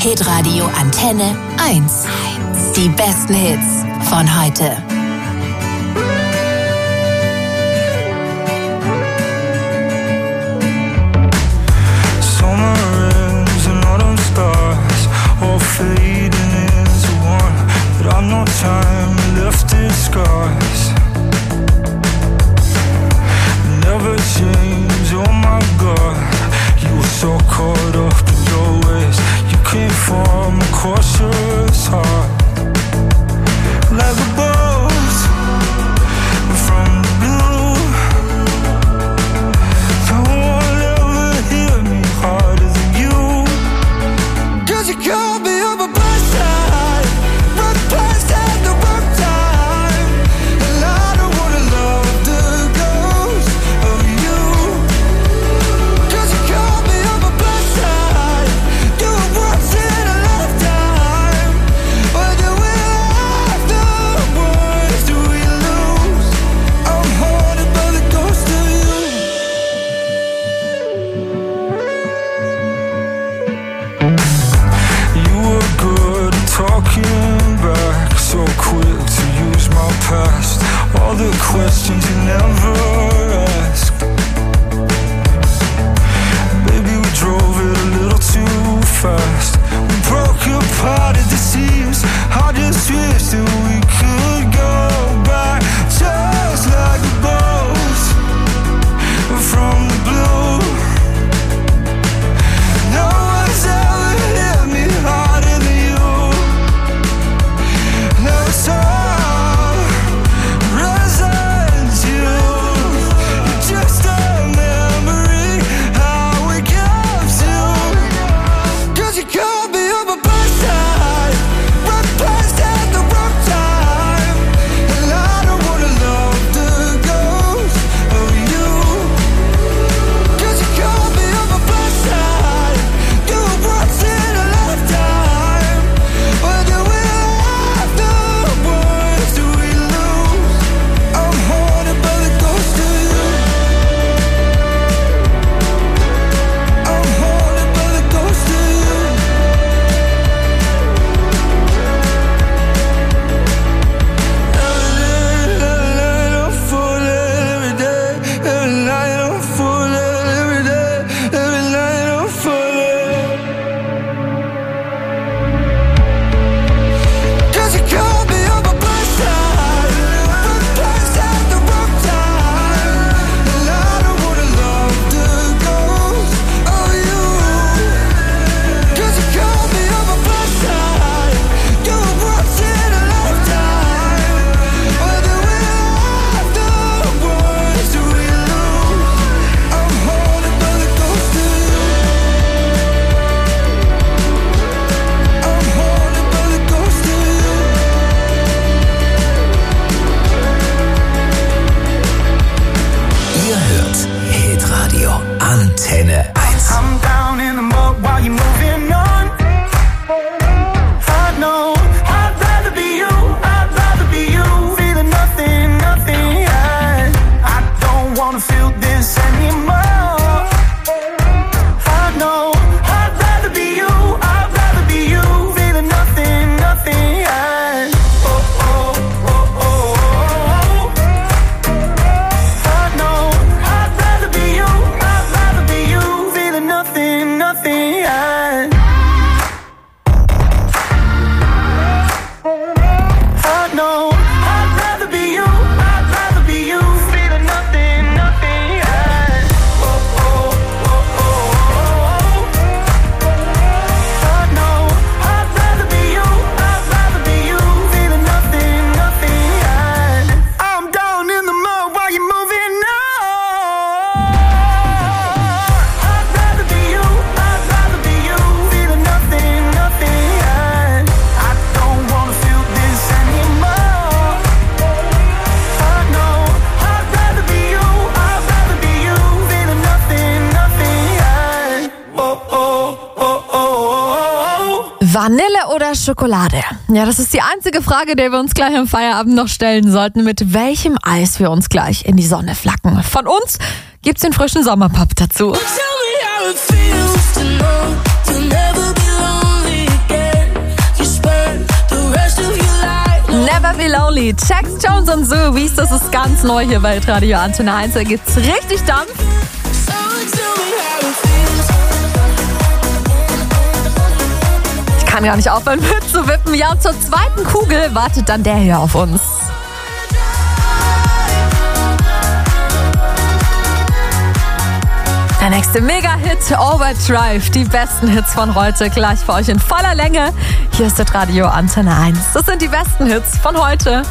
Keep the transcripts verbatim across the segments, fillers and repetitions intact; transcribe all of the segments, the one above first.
Hitradio Antenne eins. Die besten Hits von heute. Summer ends and autumn starts, all fading into one. But I've no time left in scars. Never change, oh my God. You were so caught up in your ways. You came from a cautious heart. Like a bolt from the blue. No one ever hit me harder than you. Cause you called me on my best side. Rock past at the wrong time. And I don't wanna love the ghost of you. Cause you called me on my best side. Do it once in a lifetime. But then we afterwards, do we lose? I'm haunted by the ghost of you. You were good at talking back, so quick to use my past. All the questions you never asked. Baby, we drove it a little too fast. We broke apart at the seams. I just wish that we could go back, just like a bolt from the blue. No one's ever hit me harder than you. Now it's all residue. You're just a memory, how we kept you. Cause you called me on my best side. Rock past at the wrong time. And I don't wanna love the ghost of you. Cause you called me on my best side. Do it once in a lifetime. But then we afterwards, do we lose? I'm haunted by the ghost of you. I'm haunted by the ghost of you. Every day, every night I'm falling. Every day, every night I'm falling. Cause you called me on my best side. Rock past at the wrong time. And I don't wanna love the ghost of you. Cause you called me on my best side. Do it once in a lifetime. But then we afterwards, do we lose? I'm haunted by the ghost of you. I'm haunted by the ghost of you. Ihr hört Hitradio Antenne eins. I'm down in the mud while you're moving on. I know I'd rather be you, I'd rather be you. Feeling nothing, nothing. I, I don't wanna feel this anymore. I know I'd rather be you, I'd rather be you. Feeling nothing, nothing. I, oh, oh, oh, oh, oh. I know I'd rather be you, I'd rather be you. Feeling nothing, nothing. I, I know I'd rather be you, I'd rather be you. Feeling nothing, nothing. I, oh, oh, oh, oh, oh. I know I'd rather be you, I'd rather be you. Feeling nothing, nothing. I, I'm down in the mud while you're moving on. I'd rather be you, I'd rather be you. Feeling nothing, nothing. I, I don't wanna feel this anymore. I know I'd rather be you, I'd rather be you. Feeling nothing, nothing. I, oh, oh, oh, oh, oh. Vanille oder Schokolade? Ja, das ist die einzige Frage, der wir uns gleich am Feierabend noch stellen sollten. Mit welchem Eis wir uns gleich in die Sonne flacken. Von uns gibt's den frischen Sommerpop dazu. Tell me how it feels to know you'll never be lonely. Never Be Lonely. Jax Jones und Zoobies, das ist ganz neu hier bei Radio Antenne eins. Da gibt's richtig Dampf. Ich kann gar nicht aufhören mitzuwippen. Ja, zur zweiten Kugel wartet dann der hier auf uns. Der nächste Mega-Hit, Overdrive. Die besten Hits von heute gleich für euch in voller Länge. Hier ist das Radio Antenne eins. Das sind die besten Hits von heute.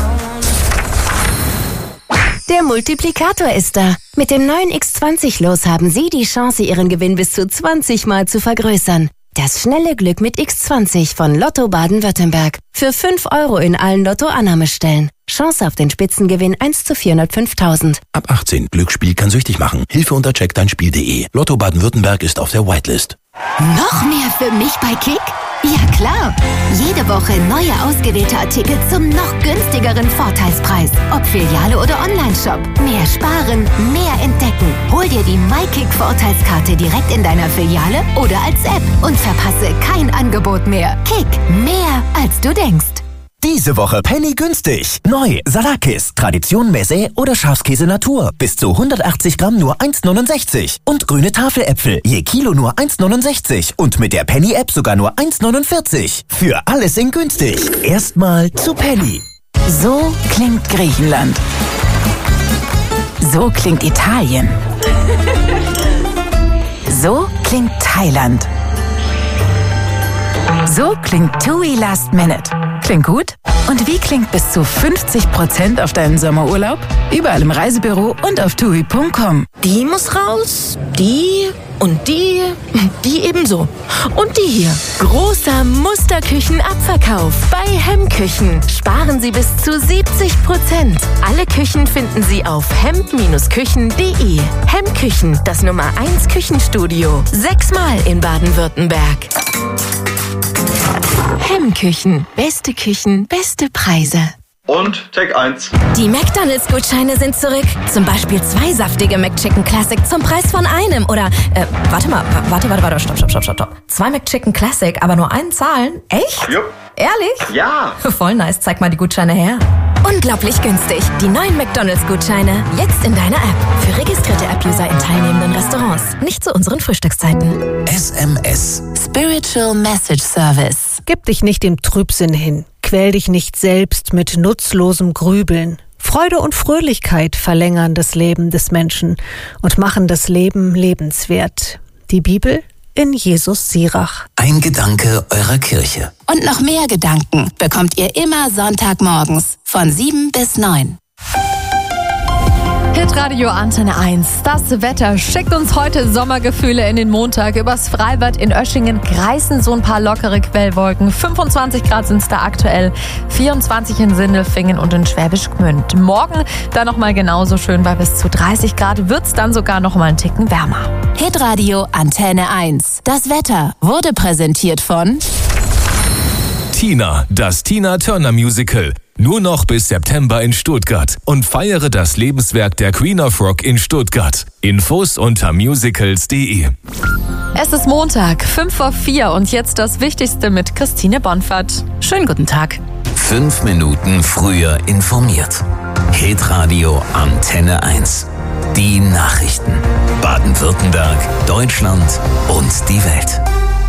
Der Multiplikator ist da. Mit dem neuen X zwanzig Los haben Sie die Chance, Ihren Gewinn bis zu zwanzig Mal zu vergrößern. Das schnelle Glück mit X zwanzig von Lotto Baden-Württemberg. Für fünf Euro in allen Lotto-Annahmestellen. Chance auf den Spitzengewinn eins zu vierhundertfünftausend. Ab achtzehn. Glücksspiel kann süchtig machen. Hilfe unter check dein Spiel punkt de. Lotto Baden-Württemberg ist auf der Whitelist. Noch mehr für mich bei Kick? Ja klar! Jede Woche neue ausgewählte Artikel zum noch günstigeren Vorteilspreis. Ob Filiale oder Onlineshop. Mehr sparen, mehr entdecken. Hol dir die MyKick-Vorteilskarte direkt in deiner Filiale oder als App und verpasse kein Angebot mehr. Kick, mehr als du denkst. Diese Woche Penny günstig. Neu Salakis, Tradition Maiset oder Schafskäse Natur. Bis zu hundertachtzig Gramm nur eins neunundsechzig. Und grüne Tafeläpfel, je Kilo nur eins neunundsechzig. Und mit der Penny-App sogar nur eins neunundvierzig. Für alles in günstig. Erstmal zu Penny. So klingt Griechenland. So klingt Italien. So klingt Thailand. So klingt TUI Last Minute. Klingt gut? Und wie klingt bis zu fünfzig Prozent auf deinen Sommerurlaub? Überall im Reisebüro und auf tui punkt com. Die muss raus, die und die, die ebenso. Und die hier. Großer Musterküchenabverkauf bei Hemmküchen. Sparen Sie bis zu siebzig Prozent. Alle Küchen finden Sie auf hemp Küchen punkt de. Hemmküchen, das Nummer eins Küchenstudio. Sechsmal in Baden-Württemberg. Hemmküchen. Beste Küchen, beste Preise. Und Tag eins. Die McDonalds-Gutscheine sind zurück. Zum Beispiel zwei saftige McChicken Classic zum Preis von einem. Oder, äh, warte mal, warte, warte, warte, stopp, stopp, stopp, stopp. Zwei McChicken Classic, aber nur einen zahlen? Echt? Jupp. Ehrlich? Ja. Voll nice, zeig mal die Gutscheine her. Unglaublich günstig. Die neuen McDonalds-Gutscheine. Jetzt in deiner App. Für registrierte App-User in teilnehmenden Restaurants. Nicht zu unseren Frühstückszeiten. S M S. Spiritual Message Service. Gib dich nicht dem Trübsinn hin. Quäl dich nicht selbst mit nutzlosem Grübeln. Freude und Fröhlichkeit verlängern das Leben des Menschen und machen das Leben lebenswert. Die Bibel in Jesus Sirach. Ein Gedanke eurer Kirche. Und noch mehr Gedanken bekommt ihr immer Sonntagmorgens von sieben bis neun. Hitradio Antenne eins. Das Wetter schickt uns heute Sommergefühle in den Montag. Übers Freibad in Oeschingen kreisen so ein paar lockere Quellwolken. fünfundzwanzig Grad sind es da aktuell, vierundzwanzig in Sindelfingen und in Schwäbisch Gmünd. Morgen dann nochmal genauso schön, bei bis zu dreißig Grad wird's dann sogar nochmal einen Ticken wärmer. Hitradio Antenne eins. Das Wetter wurde präsentiert von Tina, das Tina Turner Musical. Nur noch bis September in Stuttgart und feiere das Lebenswerk der Queen of Rock in Stuttgart. Infos unter musicals punkt de. Es ist Montag, fünf vor vier und jetzt das Wichtigste mit Christine Bonfert. Schönen guten Tag. Fünf Minuten früher informiert. Hitradio Antenne eins. Die Nachrichten. Baden-Württemberg, Deutschland und die Welt.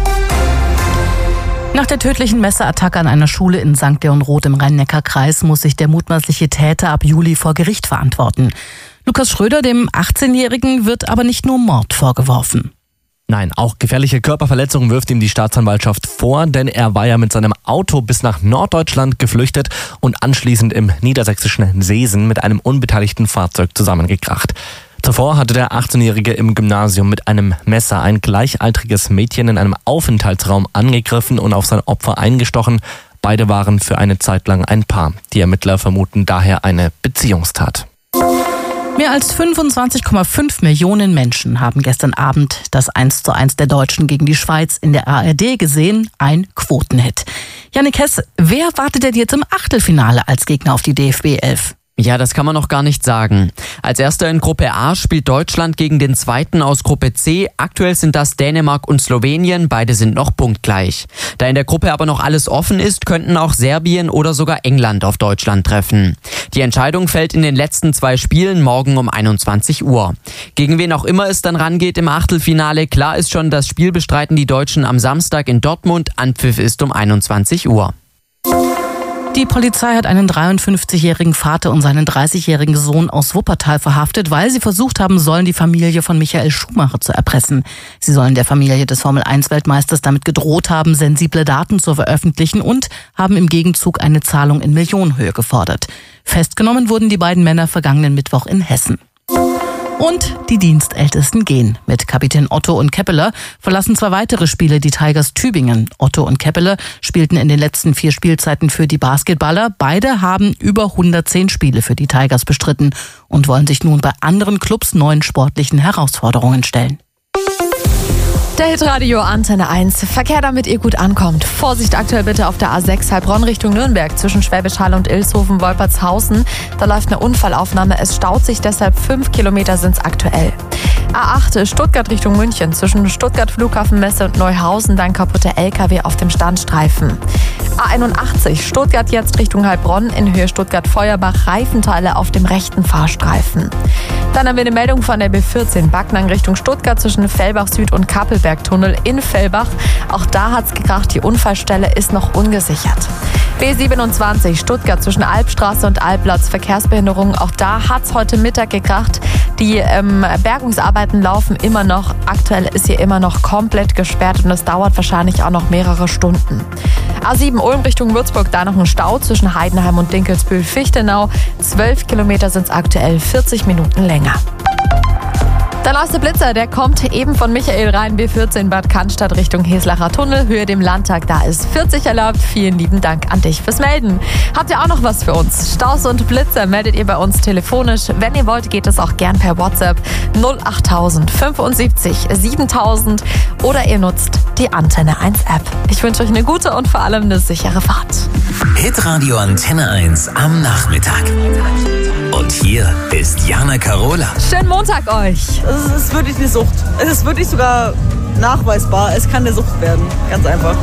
Nach der tödlichen Messerattacke an einer Schule in Sankt Leonrod im Rhein-Neckar-Kreis muss sich der mutmaßliche Täter ab Juli vor Gericht verantworten. Lukas Schröder, dem achtzehnjährigen, wird aber nicht nur Mord vorgeworfen. Nein, auch gefährliche Körperverletzungen wirft ihm die Staatsanwaltschaft vor, denn er war ja mit seinem Auto bis nach Norddeutschland geflüchtet und anschließend im niedersächsischen Seesen mit einem unbeteiligten Fahrzeug zusammengekracht. Zuvor hatte der achtzehnjährige im Gymnasium mit einem Messer ein gleichaltriges Mädchen in einem Aufenthaltsraum angegriffen und auf sein Opfer eingestochen. Beide waren für eine Zeit lang ein Paar. Die Ermittler vermuten daher eine Beziehungstat. Mehr als fünfundzwanzig Komma fünf Millionen Menschen haben gestern Abend das eins zu eins der Deutschen gegen die Schweiz in der A R D gesehen. Ein Quotenhit. Jannik Hess, wer wartet denn jetzt im Achtelfinale als Gegner auf die D F B elf? Ja, das kann man noch gar nicht sagen. Als Erster in Gruppe A spielt Deutschland gegen den Zweiten aus Gruppe C. Aktuell sind das Dänemark und Slowenien, beide sind noch punktgleich. Da in der Gruppe aber noch alles offen ist, könnten auch Serbien oder sogar England auf Deutschland treffen. Die Entscheidung fällt in den letzten zwei Spielen morgen um einundzwanzig Uhr. Gegen wen auch immer es dann rangeht im Achtelfinale, klar ist schon, das Spiel bestreiten die Deutschen am Samstag in Dortmund. Anpfiff ist um einundzwanzig Uhr. Die Polizei hat einen dreiundfünfzigjährigen Vater und seinen dreißigjährigen Sohn aus Wuppertal verhaftet, weil sie versucht haben sollen, die Familie von Michael Schumacher zu erpressen. Sie sollen der Familie des Formel eins Weltmeisters damit gedroht haben, sensible Daten zu veröffentlichen und haben im Gegenzug eine Zahlung in Millionenhöhe gefordert. Festgenommen wurden die beiden Männer vergangenen Mittwoch in Hessen. Und die Dienstältesten gehen. Mit Kapitän Otto und Keppeler verlassen zwei weitere Spiele die Tigers Tübingen. Otto und Keppeler spielten in den letzten vier Spielzeiten für die Basketballer. Beide haben über hundertzehn Spiele für die Tigers bestritten und wollen sich nun bei anderen Clubs neuen sportlichen Herausforderungen stellen. Der Hitradio Antenne eins. Verkehr, damit ihr gut ankommt. Vorsicht aktuell bitte auf der A sechs Heilbronn Richtung Nürnberg zwischen Schwäbisch Hall und Ilshofen-Wolpertshausen. Da läuft eine Unfallaufnahme. Es staut sich deshalb. Fünf Kilometer sind es aktuell. A acht Stuttgart Richtung München zwischen Stuttgart Flughafenmesse und Neuhausen. Dann kaputte L K W auf dem Standstreifen. A einundachtzig Stuttgart jetzt Richtung Heilbronn in Höhe Stuttgart-Feuerbach. Reifenteile auf dem rechten Fahrstreifen. Dann haben wir eine Meldung von der B vierzehn Backnang Richtung Stuttgart zwischen Fellbach Süd und Kappelbergtunnel in Fellbach. Auch da hat's gekracht, die Unfallstelle ist noch ungesichert. B siebenundzwanzig Stuttgart zwischen Albstraße und Albplatz, Verkehrsbehinderung. Auch da hat's heute Mittag gekracht. Die ähm, Bergungsarbeiten laufen immer noch. Aktuell ist hier immer noch komplett gesperrt und es dauert wahrscheinlich auch noch mehrere Stunden. A sieben Ulm Richtung Würzburg, da noch ein Stau zwischen Heidenheim und Dinkelsbühl-Fichtenau. Zwölf Kilometer sind es aktuell, vierzig Minuten länger. Der neueste Blitzer, der kommt eben von Michael Rhein, B vierzehn Bad Cannstatt Richtung Heslacher Tunnel, Höhe dem Landtag, da ist vierzig erlaubt. Vielen lieben Dank an dich fürs Melden. Habt ihr auch noch was für uns? Staus und Blitzer meldet ihr bei uns telefonisch. Wenn ihr wollt, geht es auch gern per WhatsApp null achttausend fünfundsiebzig siebentausend oder ihr nutzt die Antenne eins App. Ich wünsche euch eine gute und vor allem eine sichere Fahrt. Hitradio Antenne eins am Nachmittag. Und hier ist Jana Karola. Schönen Montag euch. Es ist wirklich eine Sucht. Es ist wirklich sogar nachweisbar. Es kann eine Sucht werden. Ganz einfach.